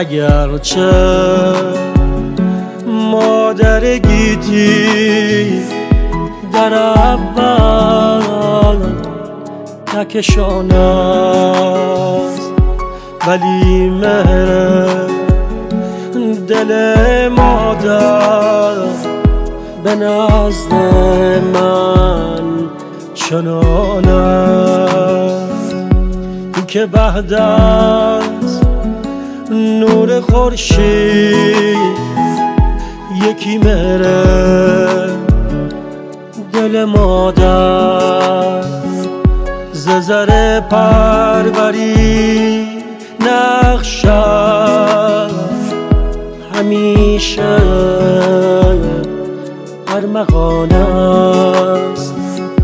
اگرچه مادر گیتی در اول تکشان است، ولی مهر دل مادر به نزد من چنان است که بعد از نور خورشید یکی مهر دل مادر ز زر پروری نقشد همیشه ارمغان است.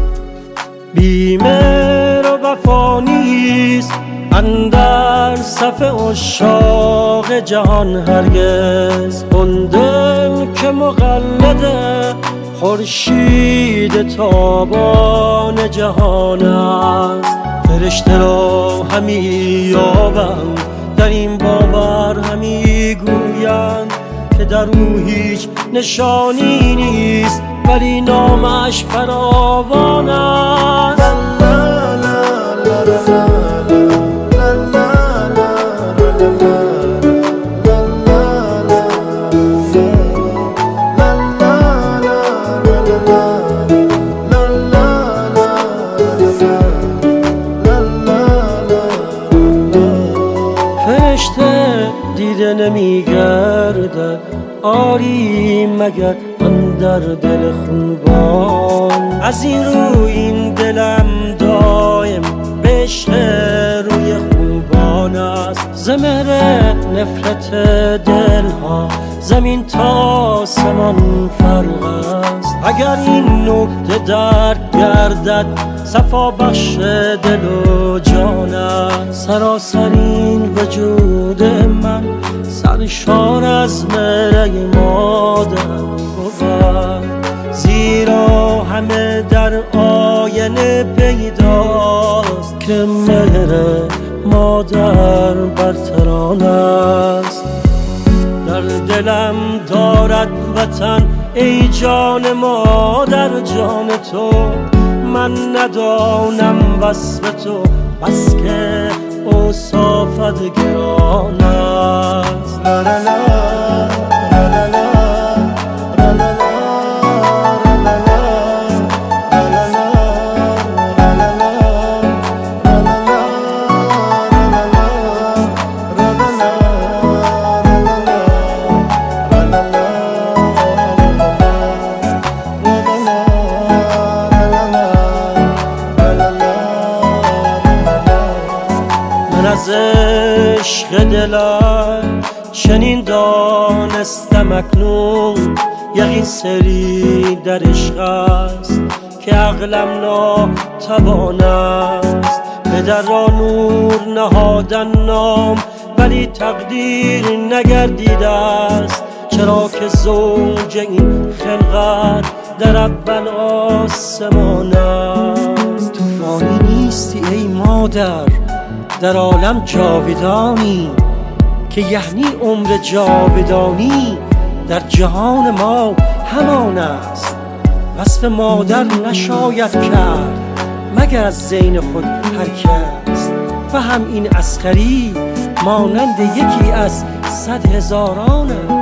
بیمهر و وفا نیست اندر صف عشاق جهان هرگز، اندم که مقلد خورشید تابان جهان است. فرشته را همی یابند در این باور همی گویند که در او هیچ نشانی نیست، ولی نامش فراوان است. فرشته دیده نمیگردد آری مگر اندر دل خوبان، از این رو این دلم دایم به عشق روی خوبان است. ز مهر نفرت دلها زمین تا آسمان فرق است. اگر این نکته درک گردد صفا بخش دل و جان است. سراسر این وجود من سرشار از مهر مادر بود، زیرا همه در آینه پیداست که مهر مادر برتران است. در دلم دارد وطن ای جان مادر جان تو، من ندانم وصف تو بس که اوصافت گران است. لا لا لا لا لا از عشق دلم چنین دانستم اکنون، یقین سری در عشق است که عقلم ناتوان است. پدر را نور نهادن نام ولی تقدیر نگردیده است، چرا که زوج این خلقت در اول آسمان است. تو فانی نیستی ای مادر در عالم جاودانی، که یعنی عمر جاودانی در جهان ما همان است. وصف مادر نشاید کرد مگر از ذهن خود هر کس، و هم این عسکری مانند یکی از 100 هزاران است.